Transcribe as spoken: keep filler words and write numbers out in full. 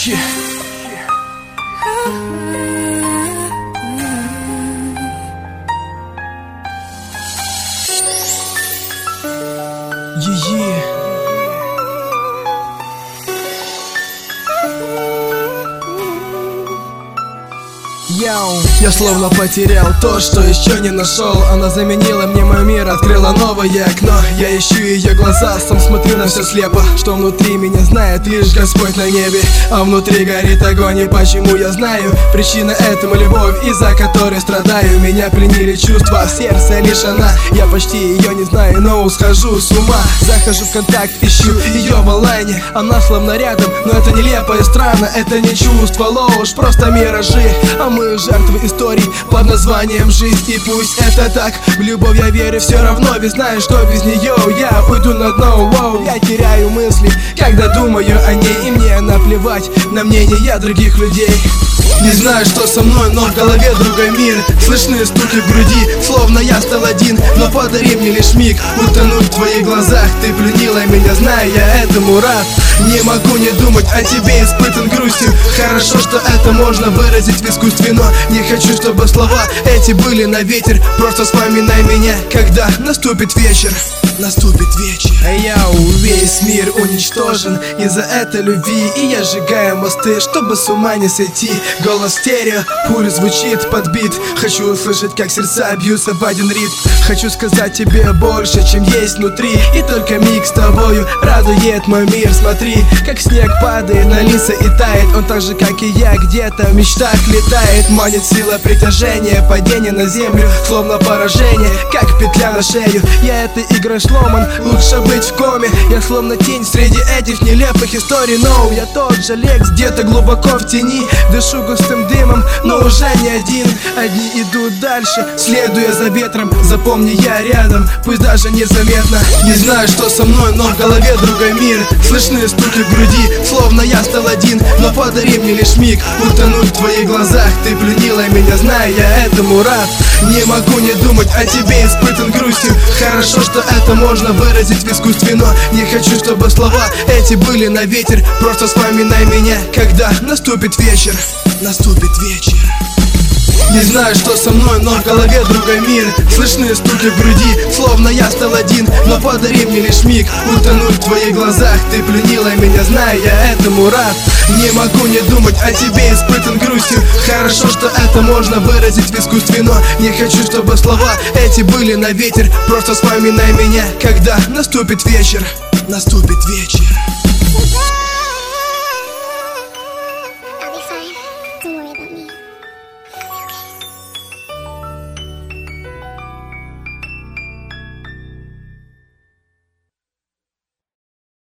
вещи. Е-е. Яу. Я словно потерял то, что еще не нашел. Она заменила мне мой мир, открыла новое окно. Я ищу ее глаза, сам смотрю на все слепо. Что внутри меня знает лишь Господь на небе. А внутри горит огонь, и почему я знаю причина этому любовь, из-за которой страдаю. Меня пленили чувства, в сердце лишь она. Я почти ее не знаю, но схожу с ума. Захожу в контакт, ищу ее в онлайне. Она словно рядом, но это нелепо и странно. Это не чувство, ложь, просто миражи. А мы жертвы историй под названием жизнь. И пусть это так, в любовь я верю все равно. Ведь знаю, что без нее я уйду на дно. Воу. Я теряю мысли, когда думаю о ней. И мне наплевать на мнение других людей. Не знаю, что со мной, но в голове другой мир. Слышны стуки в груди, словно я стал один. Но подари мне лишь миг, утонуть в твоих глазах. Ты пленила меня, знаю, я этому рад. Не могу не думать о тебе, испытан грустью. Хорошо, что это можно выразить в искусстве, но не хочу, чтобы слова эти были на ветер. Просто вспоминай меня, когда наступит вечер. Наступит вечер. Я весь мир уничтожен из-за этой любви. И я сжигаю мосты, чтобы с ума не сойти. Голос стерео, пуль звучит подбит. Хочу услышать, как сердца бьются в один ритм. Хочу сказать тебе больше, чем есть внутри. И только миг с тобою радует мой мир. Смотри, как снег падает на лица и тает. Он так же, как и я, где-то в мечтах летает. Манит сила притяжения, падение на землю, словно поражение, как петля на шею. Я этой игрой сломан, лучше быть в коме. Я словно тень среди этих нелепых историй. Но я тот же Лекс, где-то глубоко в тени. Дышу густым дымом, но уже не один. Одни идут дальше, следуя за ветром. Запомни, я рядом, пусть даже незаметно. Не знаю, что со мной, но в голове другой мир. Слышны стуки в груди, словно я стал один. Но подари мне лишь миг, утонуть в твоих глазах. Ты пленила меня, знаю, я этому рад. Не могу не думать о тебе, испытан грустью. Хорошо, что это можно выразить в искусстве, но не хочу, чтобы слова эти были на ветер. Просто вспоминай меня, когда наступит вечер. Наступит вечер. Не знаю, что со мной, но в голове другой мир. Слышны стуки в груди, словно я стал один. Но подари мне лишь миг, утонуть в твоих глазах. Ты пленила меня, знаю, я этому рад. Не могу не думать о тебе, испытан грустью. Хорошо, что это можно выразить в искусстве, но не хочу, чтобы слова эти были на ветер. Просто вспоминай меня, когда наступит вечер. Наступит вечер.